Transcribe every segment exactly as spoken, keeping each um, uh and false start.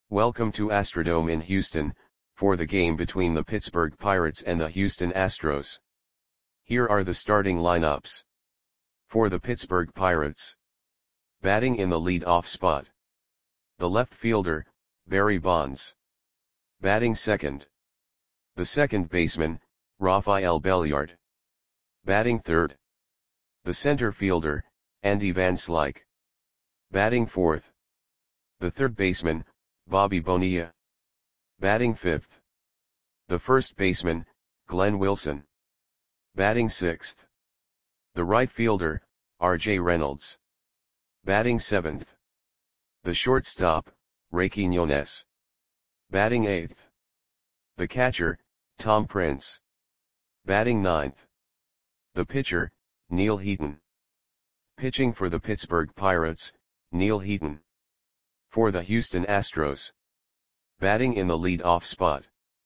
Welcome to Astrodome in Houston, for the game between the Pittsburgh Pirates and the Houston Astros. Here are the starting lineups. For the Pittsburgh Pirates. Batting in the lead-off spot. The left fielder, Barry Bonds. Batting second. The second baseman, Rafael Belliard. Batting third. The center fielder, Andy Van Slyke. Batting fourth. The third baseman, Bobby Bonilla. Batting fifth. The first baseman, Glenn Wilson. Batting sixth. The right fielder, R J Reynolds. Batting seventh. The shortstop, Ray Quiñones. Batting eighth. The catcher, Tom Prince. Batting ninth. The pitcher, Neil Heaton. Pitching for the Pittsburgh Pirates, Neil Heaton. For the Houston Astros. Batting in the lead-off spot.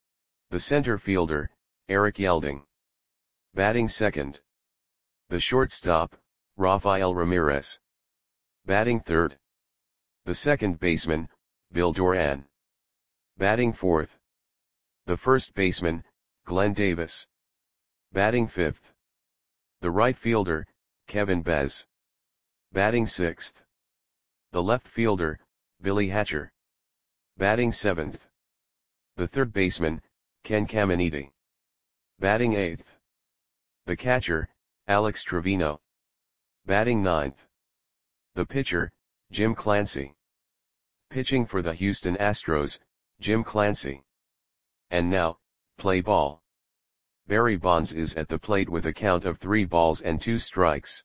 The center fielder, Eric Yelding. Batting second. The shortstop, Rafael Ramirez. Batting third. The second baseman, Bill Doran. Batting fourth. The first baseman, Glenn Davis. Batting fifth. The right fielder, Kevin Bez. Batting sixth. The left fielder, Billy Hatcher. Batting seventh. The third baseman, Ken Caminiti. Batting eighth. The catcher, Alex Trevino. Batting ninth. The pitcher, Jim Clancy. Pitching for the Houston Astros, Jim Clancy. And now, play ball. Barry Bonds is at the plate with a count of three balls and two strikes.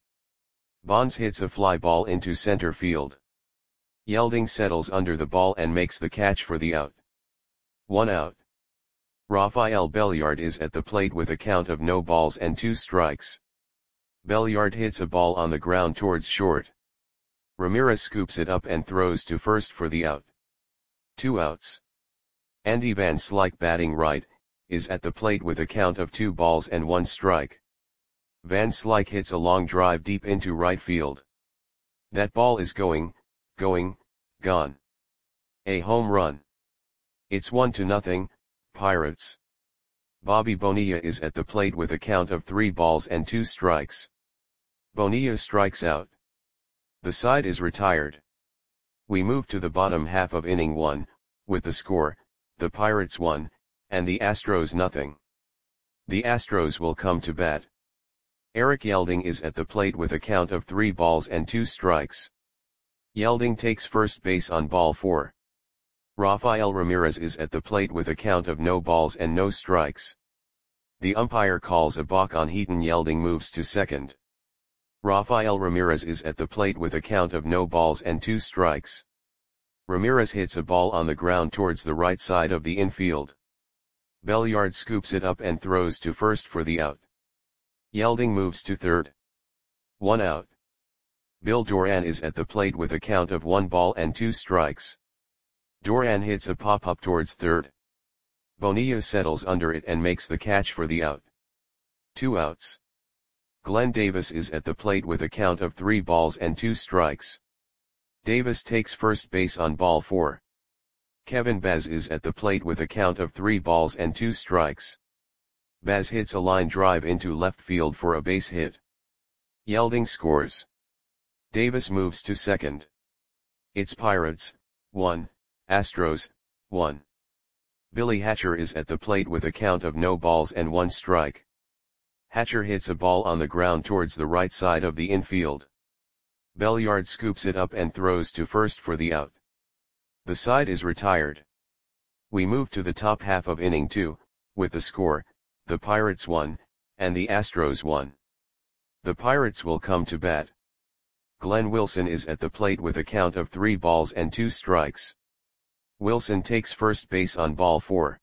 Bonds hits a fly ball into center field. Yelding settles under the ball and makes the catch for the out. One out. Rafael Belliard is at the plate with a count of no balls and two strikes. Belliard hits a ball on the ground towards short. Ramirez scoops it up and throws to first for the out. Two outs. Andy Van Slyke, batting right, is at the plate with a count of two balls and one strike. Van Slyke hits a long drive deep into right field. That ball is going, going, gone. A home run. It's one to nothing, Pirates. Bobby Bonilla is at the plate with a count of three balls and two strikes. Bonilla strikes out. The side is retired. We move to the bottom half of inning one, with the score, the Pirates one, and the Astros nothing. The Astros will come to bat. Eric Yelding is at the plate with a count of three balls and two strikes. Yelding takes first base on ball four. Rafael Ramirez is at the plate with a count of no balls and no strikes. The umpire calls a balk on Heaton. Yelding moves to second. Rafael Ramirez is at the plate with a count of no balls and two strikes. Ramirez hits a ball on the ground towards the right side of the infield. Belliard scoops it up and throws to first for the out. Yelding moves to third. One out. Bill Doran is at the plate with a count of one ball and two strikes. Doran hits a pop-up towards third. Bonilla settles under it and makes the catch for the out. Two outs. Glenn Davis is at the plate with a count of three balls and two strikes. Davis takes first base on ball four. Kevin Bez is at the plate with a count of three balls and two strikes. Bez hits a line drive into left field for a base hit. Yelding scores. Davis moves to second. It's Pirates, one, Astros, one. Billy Hatcher is at the plate with a count of no balls and one strike. Hatcher hits a ball on the ground towards the right side of the infield. Belliard scoops it up and throws to first for the out. The side is retired. We move to the top half of inning two, with the score, the Pirates one, and the Astros one. The Pirates will come to bat. Glenn Wilson is at the plate with a count of three balls and two strikes. Wilson takes first base on ball four.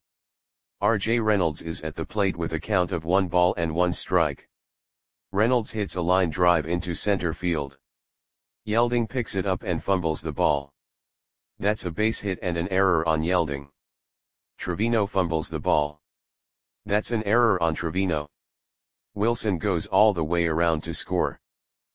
R J Reynolds is at the plate with a count of one ball and one strike. Reynolds hits a line drive into center field. Yelding picks it up and fumbles the ball. That's a base hit and an error on Yelding. Trevino fumbles the ball. That's an error on Trevino. Wilson goes all the way around to score.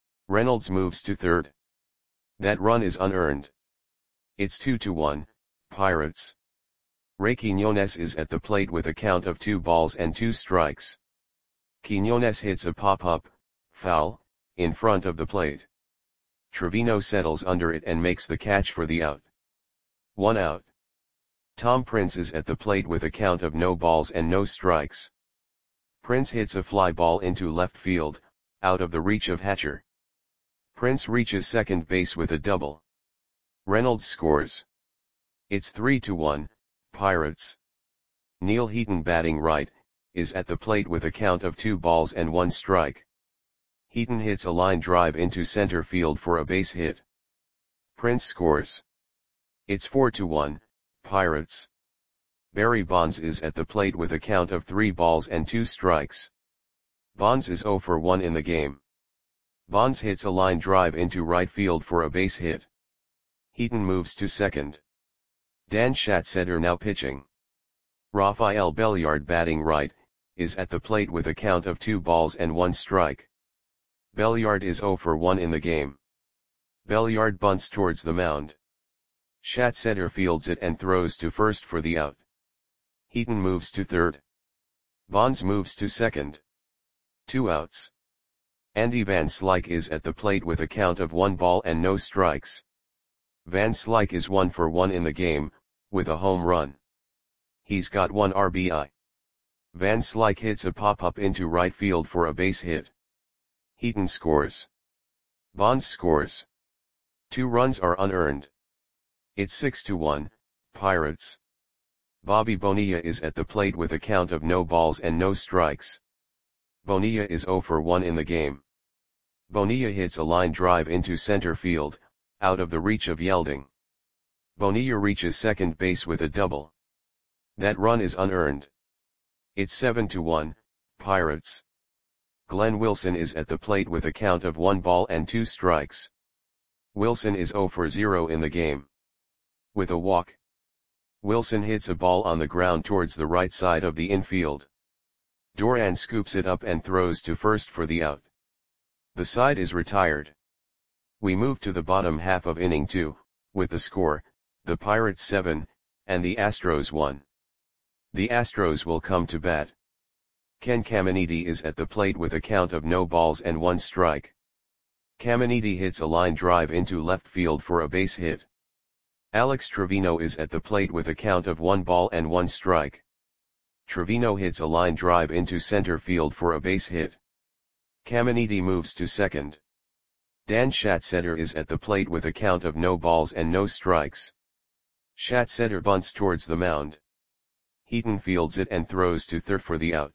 Reynolds moves to third. That run is unearned. It's two to one, Pirates. Ray Quiñones is at the plate with a count of two balls and two strikes. Quiñones hits a pop-up, foul, in front of the plate. Trevino settles under it and makes the catch for the out. One out. Tom Prince is at the plate with a count of no balls and no strikes. Prince hits a fly ball into left field, out of the reach of Hatcher. Prince reaches second base with a double. Reynolds scores. It's three to one, Pirates. Neil Heaton, batting right, is at the plate with a count of two balls and one strike. Heaton hits a line drive into center field for a base hit. Prince scores. It's four to one, Pirates. Barry Bonds is at the plate with a count of three balls and two strikes. Bonds is oh for one in the game. Bonds hits a line drive into right field for a base hit. Heaton moves to second. Dan Schatzeder now pitching. Rafael Belliard, batting right, is at the plate with a count of two balls and one strike. Belliard is oh for one in the game. Belliard bunts towards the mound. Schatzeder fields it and throws to first for the out. Heaton moves to third. Bonds moves to second. Two outs. Andy Van Slyke is at the plate with a count of one ball and no strikes. Van Slyke is one for one in the game, with a home run. He's got one R B I. Van Slyke hits a pop-up into right field for a base hit. Heaton scores. Bonds scores. Two runs are unearned. It's six to one, Pirates. Bobby Bonilla is at the plate with a count of no balls and no strikes. Bonilla is oh for one in the game. Bonilla hits a line drive into center field, out of the reach of Yelding. Bonilla reaches second base with a double. That run is unearned. It's seven to one, Pirates. Glenn Wilson is at the plate with a count of one ball and two strikes. Wilson is oh for zero in the game. With a walk, Wilson hits a ball on the ground towards the right side of the infield. Duran scoops it up and throws to first for the out. The side is retired. We move to the bottom half of inning two, with the score, the Pirates seven, and the Astros one. The Astros will come to bat. Ken Caminiti is at the plate with a count of no balls and one strike. Caminiti hits a line drive into left field for a base hit. Alex Trevino is at the plate with a count of one ball and one strike. Trevino hits a line drive into center field for a base hit. Caminiti moves to second. Dan Schatzeder is at the plate with a count of no balls and no strikes. Schatzeder bunts towards the mound. Heaton fields it and throws to third for the out.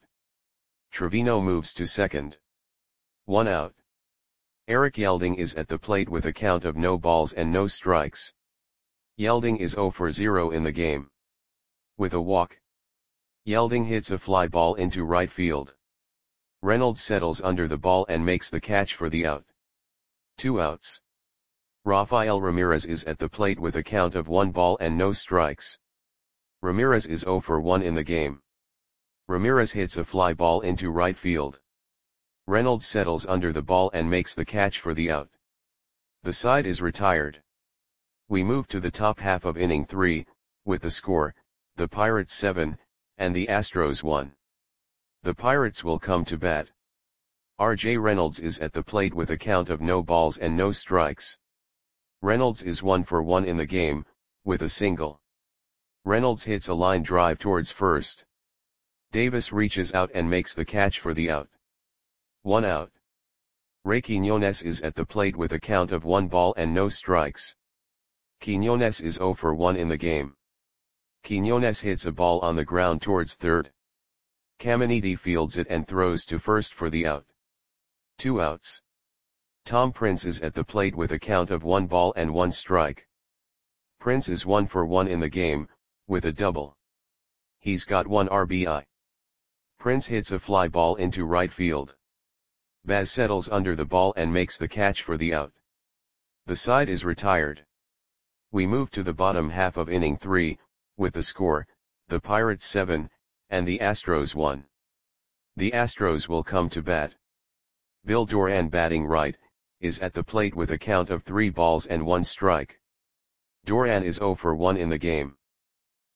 Trevino moves to second. One out. Eric Yelding is at the plate with a count of no balls and no strikes. Yelding is oh for zero in the game. With a walk, Yelding hits a fly ball into right field. Reynolds settles under the ball and makes the catch for the out. Two outs. Rafael Ramirez is at the plate with a count of one ball and no strikes. Ramirez is oh for one in the game. Ramirez hits a fly ball into right field. Reynolds settles under the ball and makes the catch for the out. The side is retired. We move to the top half of inning three, with the score, the Pirates seven, and the Astros one. The Pirates will come to bat. R J Reynolds is at the plate with a count of no balls and no strikes. Reynolds is one for one in the game, with a single. Reynolds hits a line drive towards first. Davis reaches out and makes the catch for the out. One out. Ray Quiñones is at the plate with a count of one ball and no strikes. Quiñones is oh for one in the game. Quiñones hits a ball on the ground towards third. Caminiti fields it and throws to first for the out. Two outs. Tom Prince is at the plate with a count of one ball and one strike. Prince is one for one in the game, with a double. He's got one R B I. Prince hits a fly ball into right field. Baz settles under the ball and makes the catch for the out. The side is retired. We move to the bottom half of inning three, with the score, the Pirates seven, and the Astros one. The Astros will come to bat. Bill Duran, batting right, is at the plate with a count of three balls and one strike. Duran is oh for one in the game.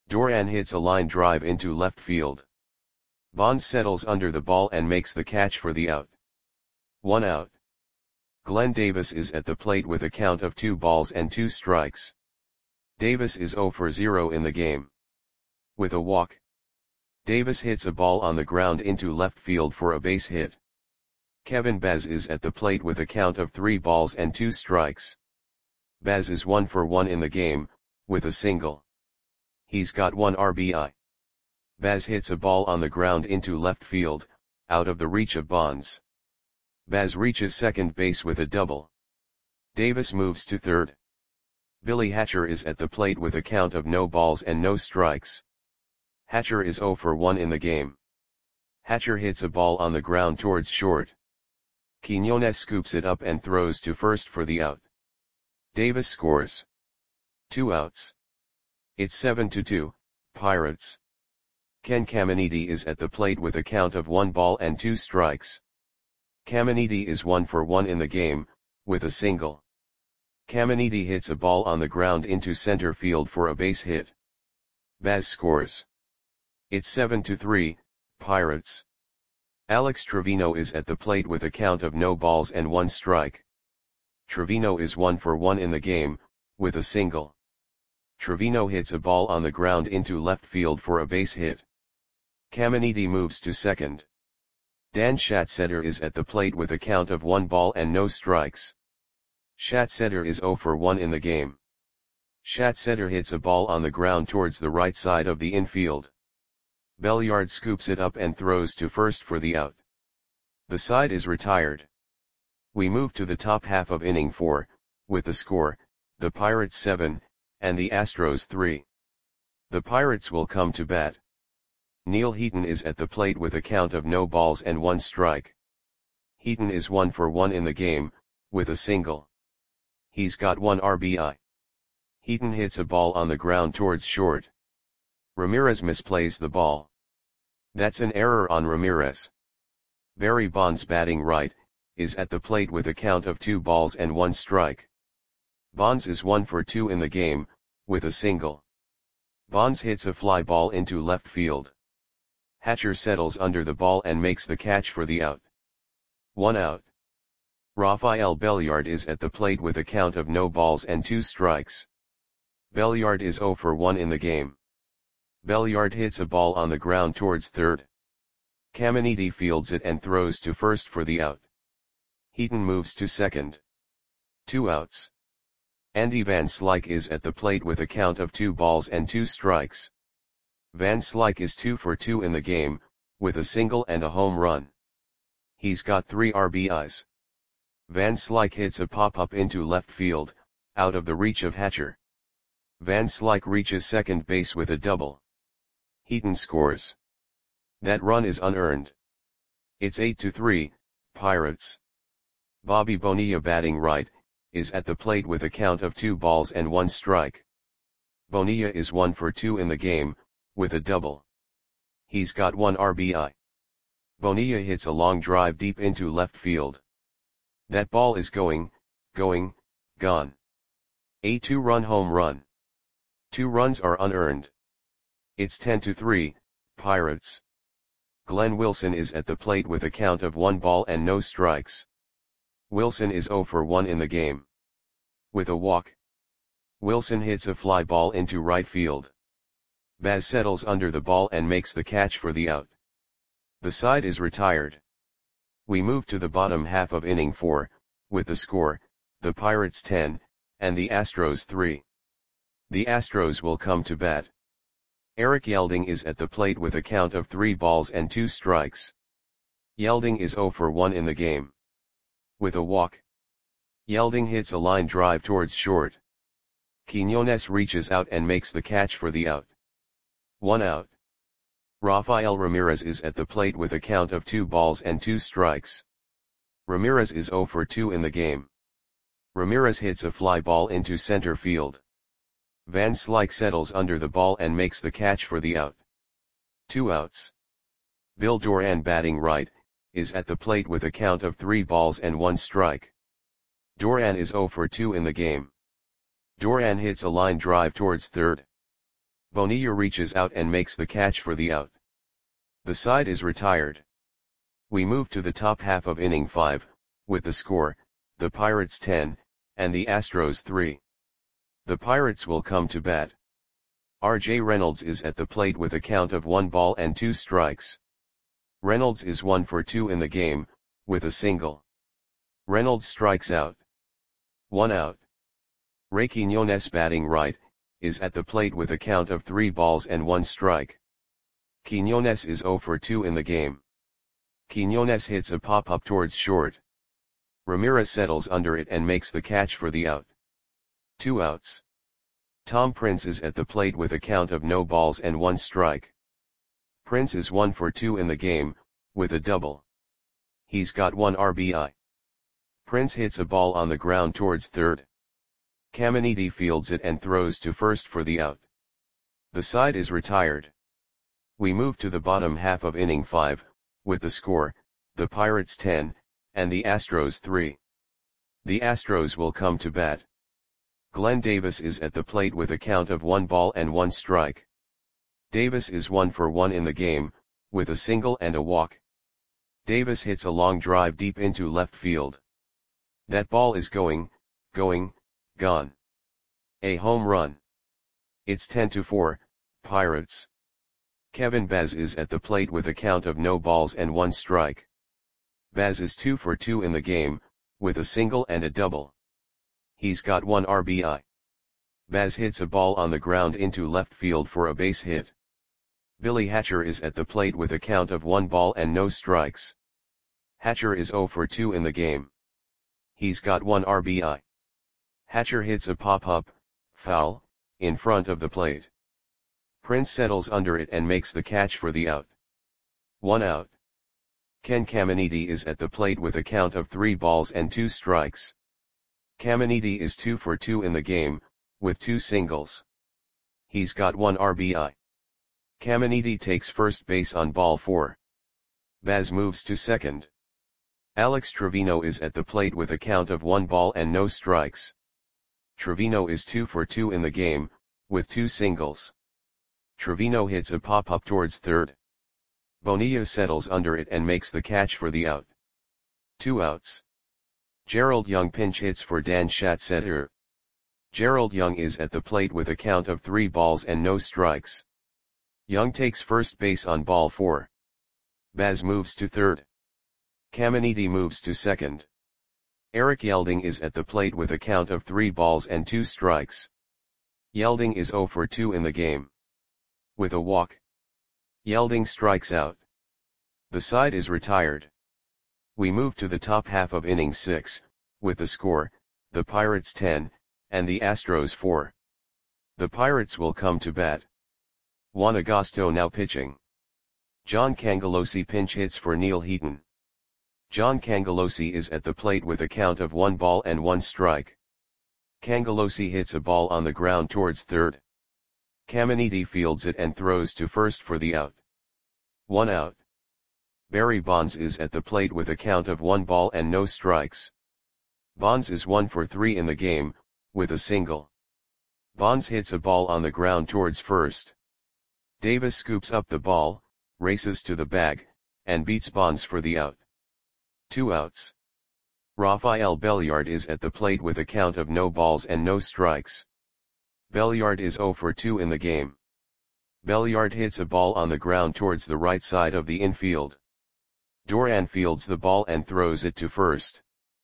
Duran hits a line drive into left field. Bonds settles under the ball and makes the catch for the out. One out. Glenn Davis is at the plate with a count of two balls and two strikes. Davis is zero for zero in the game. With a walk, Davis hits a ball on the ground into left field for a base hit. Kevin Baz is at the plate with a count of three balls and two strikes. Baz is one for one in the game, with a single. He's got one R B I. Baz hits a ball on the ground into left field, out of the reach of Bonds. Baz reaches second base with a double. Davis moves to third. Billy Hatcher is at the plate with a count of no balls and no strikes. Hatcher is zero for one in the game. Hatcher hits a ball on the ground towards short. Quiñones scoops it up and throws to first for the out. Davis scores. Two outs. It's seven to two, Pirates. Ken Caminiti is at the plate with a count of one ball and two strikes. Caminiti is one for one in the game, with a single. Caminiti hits a ball on the ground into center field for a base hit. Baz scores. It's seven to three, Pirates. Alex Trevino is at the plate with a count of no balls and one strike. Trevino is one for one in the game, with a single. Trevino hits a ball on the ground into left field for a base hit. Caminiti moves to second. Dan Schatzeder is at the plate with a count of one ball and no strikes. Schatzeder is zero for one in the game. Schatzeder hits a ball on the ground towards the right side of the infield. Belliard scoops it up and throws to first for the out. The side is retired. We move to the top half of inning four, with the score, the Pirates seven, and the Astros three. The Pirates will come to bat. Neil Heaton is at the plate with a count of no balls and one strike. Heaton is one for one in the game, with a single. He's got one R B I. Heaton hits a ball on the ground towards short. Ramirez misplays the ball. That's an error on Ramirez. Barry Bonds, batting right, is at the plate with a count of two balls and one strike. Bonds is one for two in the game, with a single. Bonds hits a fly ball into left field. Hatcher settles under the ball and makes the catch for the out. One out. Rafael Belliard is at the plate with a count of no balls and two strikes. Belliard is zero for one in the game. Belliard hits a ball on the ground towards third. Caminiti fields it and throws to first for the out. Heaton moves to second. Two outs. Andy Van Slyke is at the plate with a count of two balls and two strikes. Van Slyke is two for two in the game, with a single and a home run. He's got three R B Is. Van Slyke hits a pop-up into left field, out of the reach of Hatcher. Van Slyke reaches second base with a double. Heaton scores. That run is unearned. It's eight to three, Pirates. Bobby Bonilla, batting right, is at the plate with a count of two balls and one strike. Bonilla is one for two in the game, with a double. He's got one R B I. Bonilla hits a long drive deep into left field. That ball is going, going, gone. A two-run home run. Two runs are unearned. It's ten to three, Pirates. Glenn Wilson is at the plate with a count of one ball and no strikes. Wilson is zero for one in the game. With a walk, Wilson hits a fly ball into right field. Baz settles under the ball and makes the catch for the out. The side is retired. We move to the bottom half of inning four, with the score, the Pirates ten, and the Astros three. The Astros will come to bat. Eric Yelding is at the plate with a count of three balls and two strikes. Yelding is zero for one in the game. With a walk, Yelding hits a line drive towards short. Quiñones reaches out and makes the catch for the out. One out. Rafael Ramirez is at the plate with a count of two balls and two strikes. Ramirez is zero for two in the game. Ramirez hits a fly ball into center field. Van Slyke settles under the ball and makes the catch for the out. Two outs. Bill Duran, batting right, is at the plate with a count of three balls and one strike. Duran is zero for two in the game. Duran hits a line drive towards third. Bonilla reaches out and makes the catch for the out. The side is retired. We move to the top half of inning five, with the score, the Pirates ten, and the Astros three. The Pirates will come to bat. R J Reynolds is at the plate with a count of one ball and two strikes. Reynolds is one for two in the game, with a single. Reynolds strikes out. One out. Ray Quiñones, batting right, is at the plate with a count of three balls and one strike. Quiñones is zero for two in the game. Quiñones hits a pop-up towards short. Ramirez settles under it and makes the catch for the out. Two outs. Tom Prince is at the plate with a count of no balls and one strike. Prince is one for two in the game, with a double. He's got one R B I. Prince hits a ball on the ground towards third. Caminiti fields it and throws to first for the out. The side is retired. We move to the bottom half of inning five, with the score, the Pirates ten, and the Astros three. The Astros will come to bat. Glenn Davis is at the plate with a count of one ball and one strike. Davis is one for one in the game, with a single and a walk. Davis hits a long drive deep into left field. That ball is going, going, gone. A home run. It's ten to four, Pirates. Kevin Baz is at the plate with a count of no balls and one strike. Baz is two for two in the game, with a single and a double. He's got one R B I. Baz hits a ball on the ground into left field for a base hit. Billy Hatcher is at the plate with a count of one ball and no strikes. Hatcher is zero for two in the game. He's got one R B I. Hatcher hits a pop-up, foul, in front of the plate. Prince settles under it and makes the catch for the out. One out. Ken Caminiti is at the plate with a count of three balls and two strikes. Caminiti is two for two in the game, with two singles. He's got one R B I. Caminiti takes first base on ball four. Baz moves to second. Alex Trevino is at the plate with a count of one ball and no strikes. Trevino is two for two in the game, with two singles. Trevino hits a pop-up towards third. Bonilla settles under it and makes the catch for the out. Two outs. Gerald Young pinch hits for Dan Schatzeder. Gerald Young is at the plate with a count of three balls and no strikes. Young takes first base on ball four. Baz moves to third. Caminiti moves to second. Eric Yelding is at the plate with a count of three balls and two strikes. Yelding is zero for two in the game. With a walk. Yelding strikes out. The side is retired. We move to the top half of inning six, with the score, the Pirates ten, and the Astros four. The Pirates will come to bat. Juan Agosto now pitching. John Cangelosi pinch hits for Neil Heaton. John Cangelosi is at the plate with a count of one ball and one strike. Cangelosi hits a ball on the ground towards third. Caminiti fields it and throws to first for the out. One out. Barry Bonds is at the plate with a count of one ball and no strikes. Bonds is one for three in the game, with a single. Bonds hits a ball on the ground towards first. Davis scoops up the ball, races to the bag, and beats Bonds for the out. Two outs. Rafael Belliard is at the plate with a count of no balls and no strikes. Belliard is zero for two in the game. Belliard hits a ball on the ground towards the right side of the infield. Duran fields the ball and throws it to first.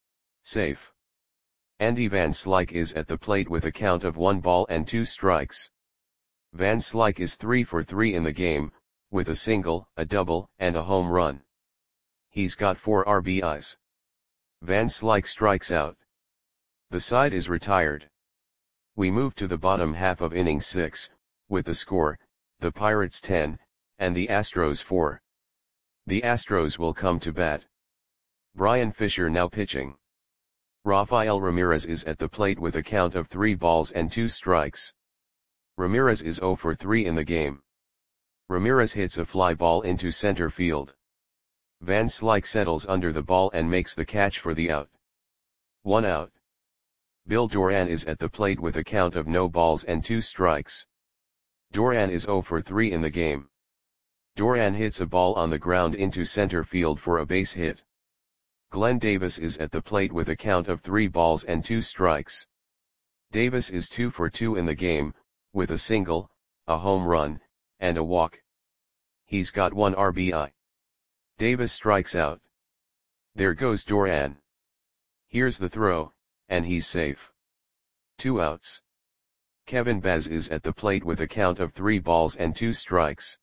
Safe. Andy Van Slyke is at the plate with a count of one ball and two strikes. Van Slyke is three for three in the game, with a single, a double, and a home run. He's got four R B Is. Van Slyke strikes out. The side is retired. We move to the bottom half of inning six, with the score, the Pirates ten, and the Astros four. The Astros will come to bat. Brian Fisher now pitching. Rafael Ramirez is at the plate with a count of three balls and two strikes. Ramirez is zero for three in the game. Ramirez hits a fly ball into center field. Van Slyke settles under the ball and makes the catch for the out. One out. Bill Duran is at the plate with a count of no balls and two strikes. Duran is zero for three in the game. Duran hits a ball on the ground into center field for a base hit. Glenn Davis is at the plate with a count of three balls and two strikes. Davis is two for two in the game, with a single, a home run, and a walk. He's got one R B I. Davis strikes out. There goes Duran. Here's the throw, and he's safe. Two outs. Kevin Baz is at the plate with a count of three balls and two strikes.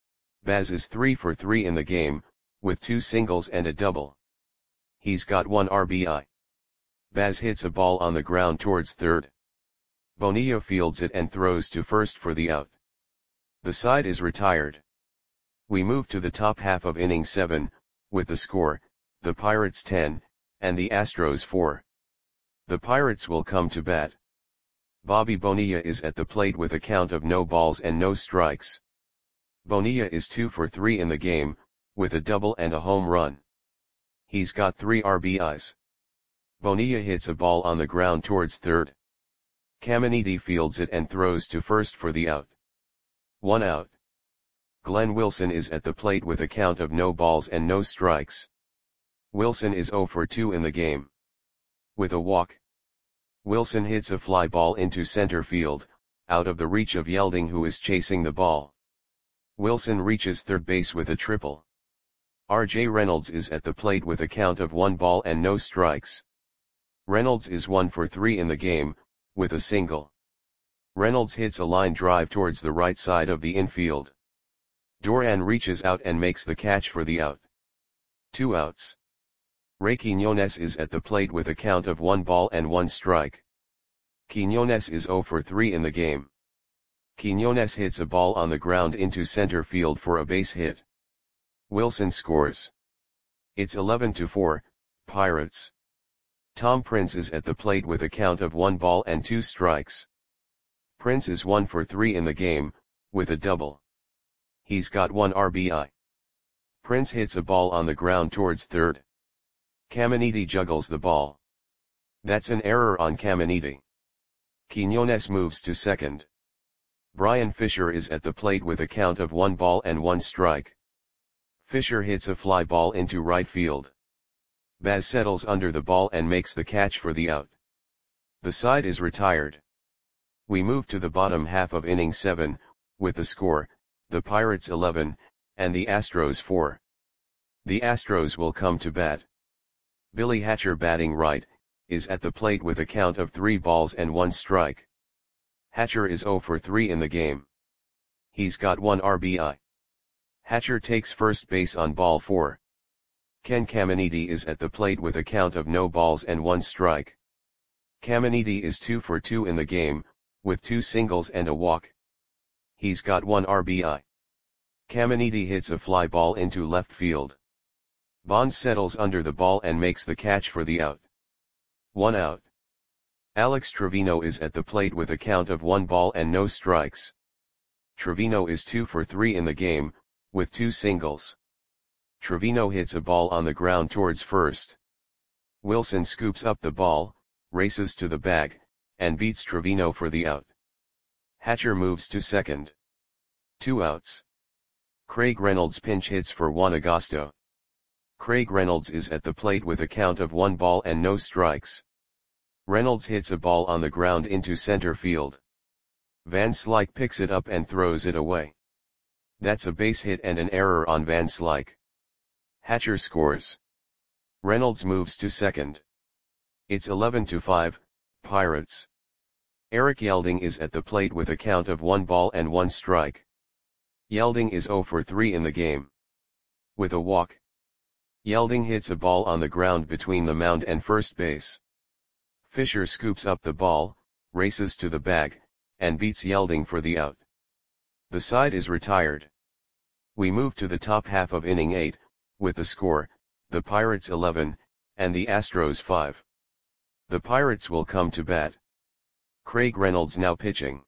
Baz is three for three in the game, with two singles and a double. He's got one R B I. Baz hits a ball on the ground towards third. Bonilla fields it and throws to first for the out. The side is retired. We move to the top half of inning seven, with the score, the Pirates ten, and the Astros four. The Pirates will come to bat. Bobby Bonilla is at the plate with a count of no balls and no strikes. Bonilla is two for three in the game, with a double and a home run. He's got three R B Is. Bonilla hits a ball on the ground towards third. Caminiti fields it and throws to first for the out. One out. Glenn Wilson is at the plate with a count of no balls and no strikes. Wilson is zero for two in the game. With a walk. Wilson hits a fly ball into center field, out of the reach of Yelding, who is chasing the ball. Wilson reaches third base with a triple. R J Reynolds is at the plate with a count of one ball and no strikes. Reynolds is one for three in the game, with a single. Reynolds hits a line drive towards the right side of the infield. Duran reaches out and makes the catch for the out. Two outs. Ray Quinones is at the plate with a count of one ball and one strike. Quinones is zero for three in the game. Quinones hits a ball on the ground into center field for a base hit. Wilson scores. It's eleven to four, Pirates. Tom Prince is at the plate with a count of one ball and two strikes. Prince is one for three in the game, with a double. He's got one R B I. Prince hits a ball on the ground towards third. Caminiti juggles the ball. That's an error on Caminiti. Quinones moves to second. Brian Fisher is at the plate with a count of one ball and one strike. Fisher hits a fly ball into right field. Baz settles under the ball and makes the catch for the out. The side is retired. We move to the bottom half of inning seven, with the score, the Pirates eleven, and the Astros four. The Astros will come to bat. Billy Hatcher, batting right, is at the plate with a count of three balls and one strike. Hatcher is zero for three in the game. He's got one R B I. Hatcher takes first base on ball four. Ken Caminiti is at the plate with a count of no balls and one strike. Caminiti is two for two in the game, with two singles and a walk. He's got one R B I. Caminiti hits a fly ball into left field. Bonds settles under the ball and makes the catch for the out. One out. Alex Trevino is at the plate with a count of one ball and no strikes. Trevino is two for three in the game, with two singles. Trevino hits a ball on the ground towards first. Wilson scoops up the ball, races to the bag, and beats Trevino for the out. Hatcher moves to second. Two outs. Craig Reynolds pinch hits for Juan Agosto. Craig Reynolds is at the plate with a count of one ball and no strikes. Reynolds hits a ball on the ground into center field. Van Slyke picks it up and throws it away. That's a base hit and an error on Van Slyke. Hatcher scores. Reynolds moves to second. It's eleven to five, Pirates. Eric Yelding is at the plate with a count of one ball and one strike. Yelding is zero for three in the game. With a walk. Yelding hits a ball on the ground between the mound and first base. Fisher scoops up the ball, races to the bag, and beats Yelding for the out. The side is retired. We move to the top half of inning eight, with the score, the Pirates eleven, and the Astros five. The Pirates will come to bat. Craig Reynolds now pitching.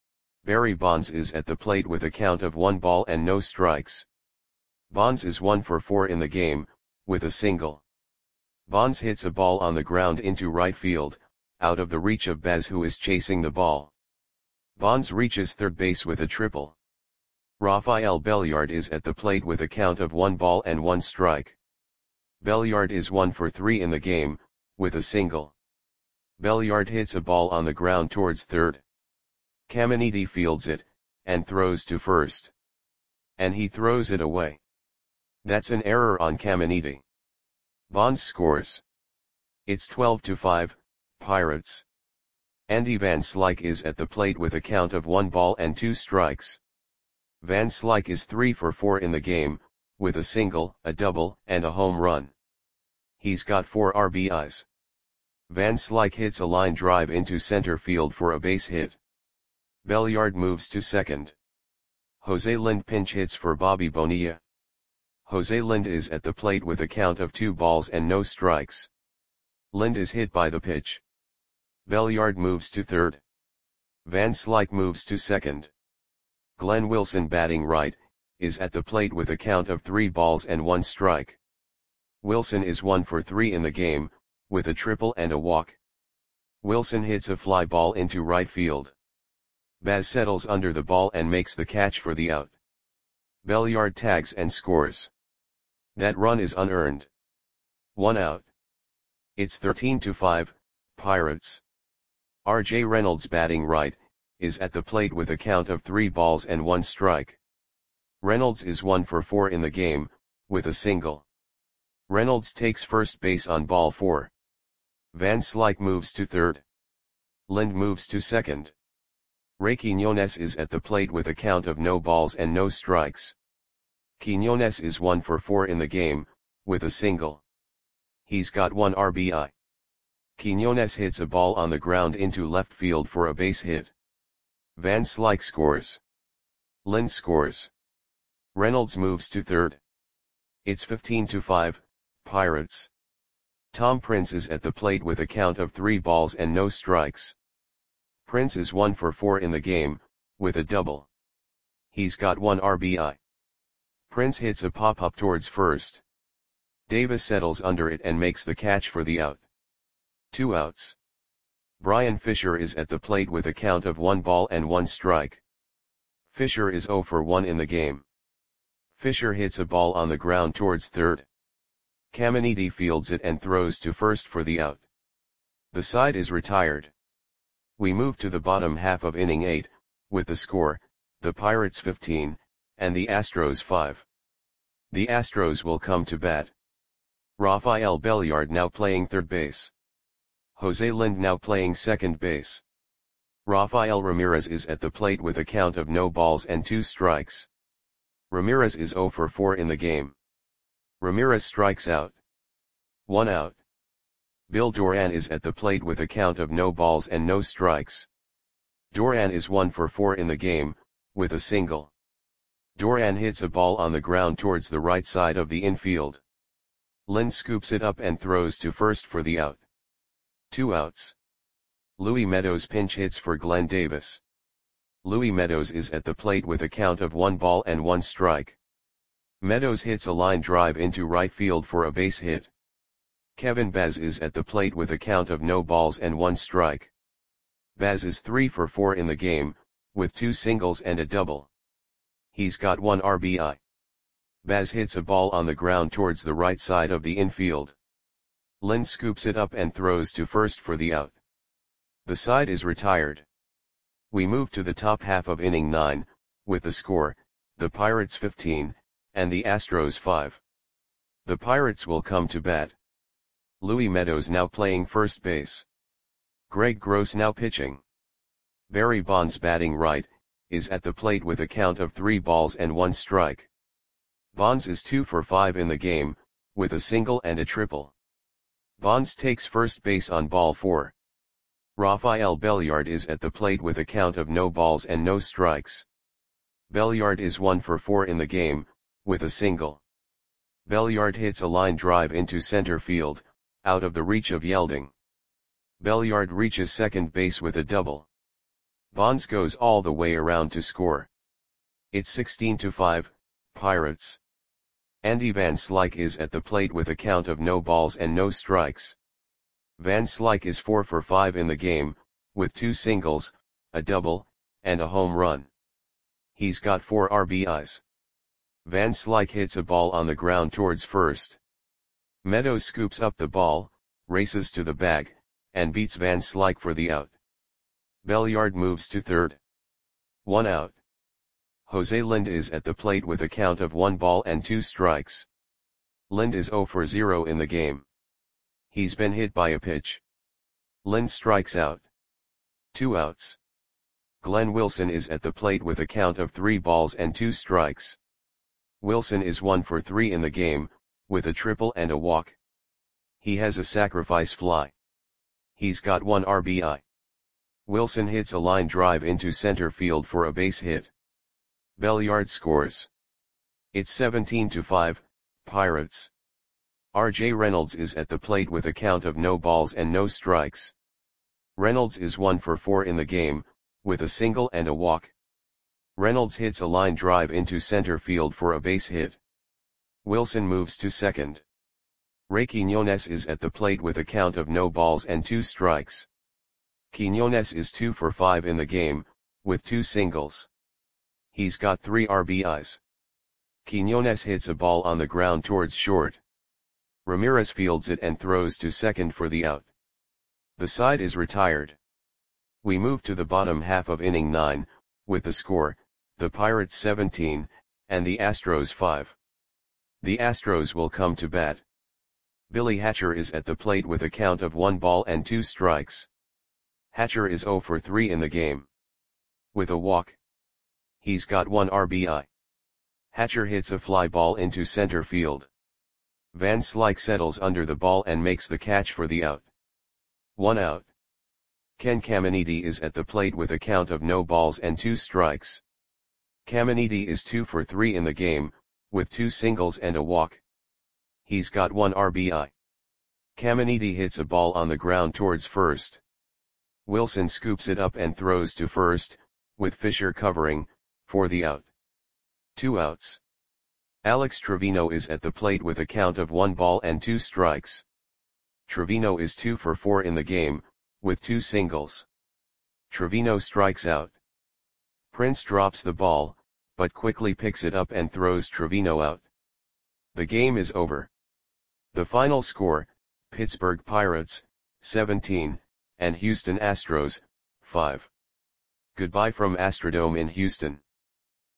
Barry Bonds is at the plate with a count of one ball and no strikes. Bonds is one for four in the game, with a single. Bonds hits a ball on the ground into right field, out of the reach of Baz, who is chasing the ball. Bonds reaches third base with a triple. Rafael Belliard is at the plate with a count of one ball and one strike. Belliard is one for three in the game, with a single. Belliard hits a ball on the ground towards third. Caminiti fields it, and throws to first. And he throws it away. That's an error on Caminiti. Bonds scores. It's twelve to five, Pirates. Andy Van Slyke is at the plate with a count of one ball and two strikes. Van Slyke is three for four in the game, with a single, a double, and a home run. He's got four R B Is. Van Slyke hits a line drive into center field for a base hit. Belliard moves to second. Jose Lind pinch hits for Bobby Bonilla. Jose Lind is at the plate with a count of two balls and no strikes. Lind is hit by the pitch. Belliard moves to third. Van Slyke moves to second. Glenn Wilson, batting right, is at the plate with a count of three balls and one strike. Wilson is one for three in the game, with a triple and a walk. Wilson hits a fly ball into right field. Baz settles under the ball and makes the catch for the out. Belliard tags and scores. That run is unearned. One out. It's thirteen to five, Pirates. R J Reynolds, batting right, is at the plate with a count of three balls and one strike. Reynolds is one for four in the game, with a single. Reynolds takes first base on ball four. Van Slyke moves to third. Lind moves to second. Ray Quiñones is at the plate with a count of no balls and no strikes. Quiñones is one for four in the game, with a single. He's got one R B I. Quiñones hits a ball on the ground into left field for a base hit. Van Slyke scores. Lind scores. Reynolds moves to third. It's fifteen to five, Pirates. Tom Prince is at the plate with a count of three balls and no strikes. Prince is one for four in the game, with a double. He's got one R B I. Prince hits a pop-up towards first. Davis settles under it and makes the catch for the out. Two outs. Brian Fisher is at the plate with a count of one ball and one strike. Fisher is zero for one in the game. Fisher hits a ball on the ground towards third. Caminiti fields it and throws to first for the out. The side is retired. We move to the bottom half of inning eight, with the score, the Pirates fifteen, and the Astros five. The Astros will come to bat. Rafael Belliard now playing third base. Jose Lind now playing second base. Rafael Ramirez is at the plate with a count of no balls and two strikes. Ramirez is zero for four in the game. Ramirez strikes out. One out. Bill Doran is at the plate with a count of no balls and no strikes. Doran is one for four in the game, with a single. Doran hits a ball on the ground towards the right side of the infield. Lind scoops it up and throws to first for the out. Two outs. Louis Meadows pinch hits for Glenn Davis. Louis Meadows is at the plate with a count of one ball and one strike. Meadows hits a line drive into right field for a base hit. Kevin Baz is at the plate with a count of no balls and one strike. Baz is three for four in the game, with two singles and a double. He's got one R B I. Baz hits a ball on the ground towards the right side of the infield. Lind scoops it up and throws to first for the out. The side is retired. We move to the top half of inning nine, with the score, the Pirates fifteen, and the Astros five. The Pirates will come to bat. Louis Meadows now playing first base. Greg Gross now pitching. Barry Bonds, batting right, is at the plate with a count of three balls and one strike. Bonds is two for five in the game, with a single and a triple. Bonds takes first base on ball four. Rafael Belliard is at the plate with a count of no balls and no strikes. Belliard is one for four in the game, with a single. Belliard hits a line drive into center field, out of the reach of Yelding. Belliard reaches second base with a double. Bonds goes all the way around to score. It's sixteen to five, Pirates. Andy Van Slyke is at the plate with a count of no balls and no strikes. Van Slyke is four for five in the game, with two singles, a double, and a home run. He's got four R B Is. Van Slyke hits a ball on the ground towards first. Meadows scoops up the ball, races to the bag, and beats Van Slyke for the out. Belliard moves to third. One out. Jose Lind is at the plate with a count of one ball and two strikes. Lind is zero for zero in the game. He's been hit by a pitch. Lind strikes out. Two outs. Glenn Wilson is at the plate with a count of three balls and two strikes. Wilson is one for three in the game, with a triple and a walk. He has a sacrifice fly. He's got one R B I. Wilson hits a line drive into center field for a base hit. Belliard scores. It's seventeen to five, Pirates. R J Reynolds is at the plate with a count of no balls and no strikes. Reynolds is one for four in the game, with a single and a walk. Reynolds hits a line drive into center field for a base hit. Wilson moves to second. Ray Quiñones is at the plate with a count of no balls and two strikes. Quiñones is two for five in the game, with two singles. He's got three R B Is. Quiñones hits a ball on the ground towards short. Ramirez fields it and throws to second for the out. The side is retired. We move to the bottom half of inning nine, with the score, the Pirates seventeen, and the Astros five. The Astros will come to bat. Billy Hatcher is at the plate with a count of one ball and two strikes. Hatcher is zero for three in the game. With a walk. He's got one R B I. Hatcher hits a fly ball into center field. Van Slyke settles under the ball and makes the catch for the out. One out. Ken Caminiti is at the plate with a count of no balls and two strikes. Caminiti is two for three in the game, with two singles and a walk. He's got one R B I. Caminiti hits a ball on the ground towards first. Wilson scoops it up and throws to first, with Fisher covering, for the out. Two outs. Alex Trevino is at the plate with a count of one ball and two strikes. Trevino is two for four in the game, with two singles. Trevino strikes out. Prince drops the ball, but quickly picks it up and throws Trevino out. The game is over. The final score, Pittsburgh Pirates, seventeen, and Houston Astros, five. Goodbye from Astrodome in Houston.